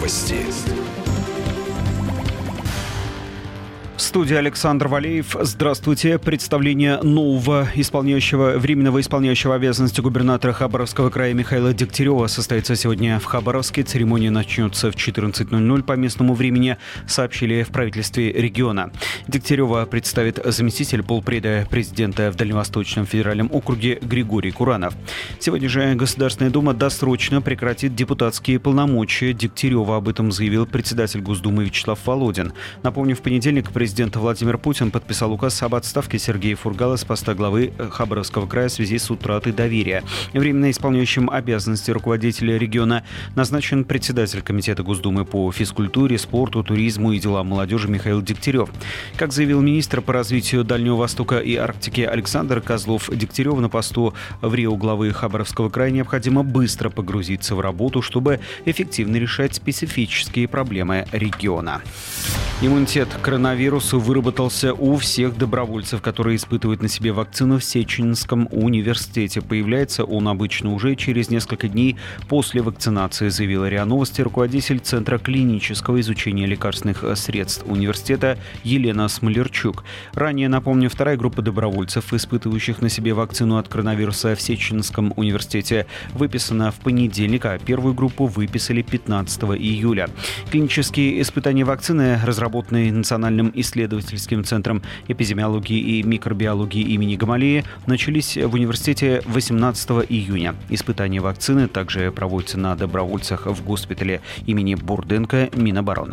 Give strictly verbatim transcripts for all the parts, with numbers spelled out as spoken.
Новости. В студии Александр Валеев. Здравствуйте. Представление нового исполняющего, временного исполняющего обязанности губернатора Хабаровского края Михаила Дегтярева состоится сегодня в Хабаровске. Церемония начнется в четырнадцать ноль ноль по местному времени, сообщили в правительстве региона. Дегтярева представит заместитель полпреда президента в Дальневосточном федеральном округе Григорий Куранов. Сегодня же Государственная Дума досрочно прекратит депутатские полномочия Дегтярева. Об этом заявил председатель Госдумы Вячеслав Володин. Напомню, в понедельник президент Президент Владимир Путин подписал указ об отставке Сергея Фургала с поста главы Хабаровского края в связи с утратой доверия. Временно исполняющим обязанности руководителя региона назначен председатель Комитета Госдумы по физкультуре, спорту, туризму и делам молодежи Михаил Дегтярев. Как заявил министр по развитию Дальнего Востока и Арктики Александр Козлов, Дегтяреву на посту в РИО главы Хабаровского края необходимо быстро погрузиться в работу, чтобы эффективно решать специфические проблемы региона. Иммунитет к коронавирусу выработался у всех добровольцев, которые испытывают на себе вакцину в Сеченском университете. Появляется он обычно уже через несколько дней после вакцинации, заявила РИА Новости руководитель Центра клинического изучения лекарственных средств университета Елена Смолерчук. Ранее, напомню, вторая группа добровольцев, испытывающих на себе вакцину от коронавируса в Сеченском университете, выписана в понедельник, а первую группу выписали пятнадцатого июля. Клинические испытания вакцины, разработанные Национальным исследовательским центром эпидемиологии и микробиологии имени Гамалеи, начались в университете восемнадцатого июня. Испытания вакцины также проводятся на добровольцах в госпитале имени Бурденко Минобороны.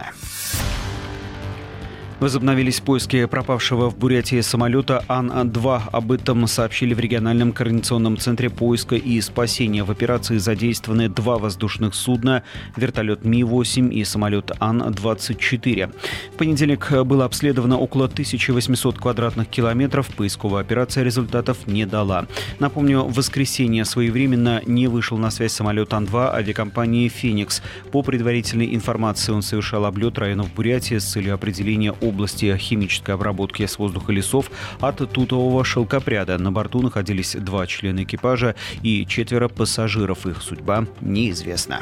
Возобновились поиски пропавшего в Бурятии самолета Ан два. Об этом сообщили в региональном координационном центре поиска и спасения. В операции задействованы два воздушных судна, вертолет Ми восемь и самолет Ан двадцать четыре. В понедельник было обследовано около тысячи восьмисот квадратных километров. Поисковая операция результатов не дала. Напомню, в воскресенье своевременно не вышел на связь самолет Ан два авиакомпании «Феникс». По предварительной информации, он совершал облет районов Бурятии с целью определения области химической обработки с воздуха лесов от тутового шелкопряда. На борту находились два члена экипажа и четверо пассажиров. Их судьба неизвестна.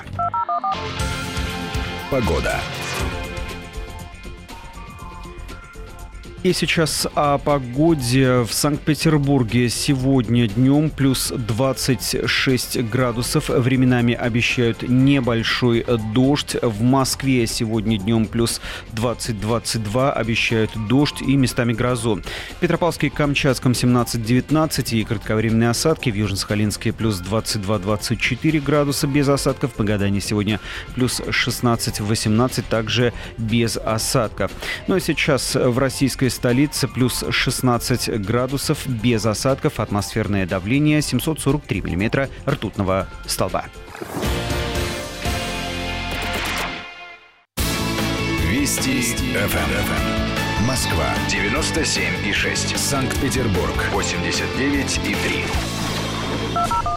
Погода. И сейчас о погоде. В Санкт-Петербурге сегодня днем плюс двадцать шесть градусов. Временами обещают небольшой дождь. В Москве сегодня днем плюс двадцать двадцать два. Обещают дождь и местами грозу. В Петропавловске и Камчатском семнадцать девятнадцать и кратковременные осадки. В Южно-Сахалинске плюс двадцать два двадцать четыре градуса без осадков. В Магадане сегодня плюс шестнадцать восемнадцать, также без осадков. Ну а сейчас в российской столице плюс шестнадцать градусов без осадков, атмосферное давление семьсот сорок три миллиметра ртутного столба. Вести эф эм. Москва девяносто семь и шесть. Санкт-Петербург восемьдесят девять и три.